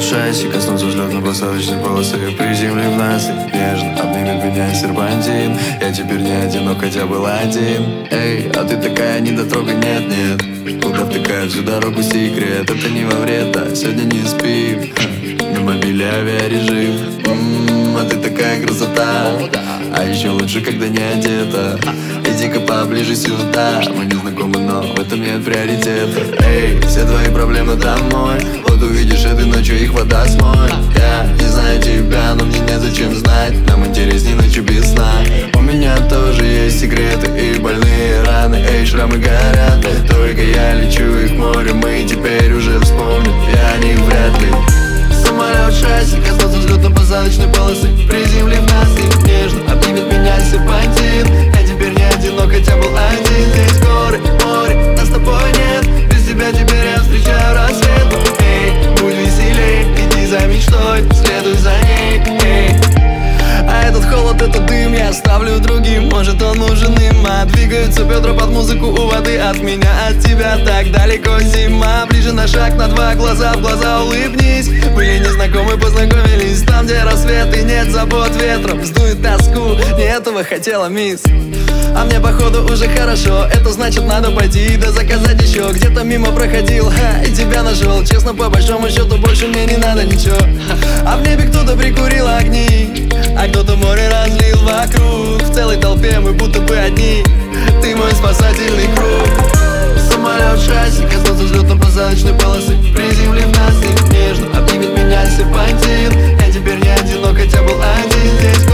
шасси, коснуться взлетно-посадочной полосы, приземлив нас и нежно обнимет меня серпантин. Я теперь не одинок, хотя был один. Эй, а ты такая недотрога, нет-нет. Куда втыкают всю дорогу секрет, это не во вред, а сегодня не спим. На мобиле авиарежим. А ты такая красота. А еще лучше, когда не одета. Иди-ка поближе сюда. Мы не знакомы, но в этом нет приоритета. Эй, все твои проблемы домой. Вот увидишь этой ночью, их вода смоет. Я не знаю тебя, но мне незачем знать. Нам интересней ночью без сна. У меня тоже есть секреты и больные раны. Эй, шрамы горят, только я лечу их морем. И теперь уже вспомнят, я о них вряд ли. Самолет шасси, коснуться взлетно-посадочной полосы, приземлив нас и нежно обнимет меня серпантин. Я теперь не одинок, хотя был один. Здесь горы, море, нас с тобой нет. Без тебя теперь я встречаю рассвет. Эй, будь веселей, иди за мечтой, следуй за ней. Эй. А этот холод, этот дым я оставлю другим. Может, он нужен им, а двигаются бедра под музыку у воды. От меня, от тебя так далеко зима. Ближе на шаг, на два, глаза в глаза улыбнись. Были незнакомы, познакомились там, где рассвет и нет забот. Ветром сдует тоску, не этого хотела мисс. А мне походу уже хорошо, это значит надо пойти да заказать еще. Где-то мимо проходил, и тебя нашел. Честно, по большому счету, больше мне не надо ничего. А в небе кто-то прикурил огни, а кто-то море разлил вокруг. В целой толпе мы будто бы одни. Ты мой спасательный круг. Самолет шасси, коснуться взлетно-посадочной полосы, приземлив нас и нежно обнимет меня серпантин. Я теперь не одинок, хотя был один. Здесь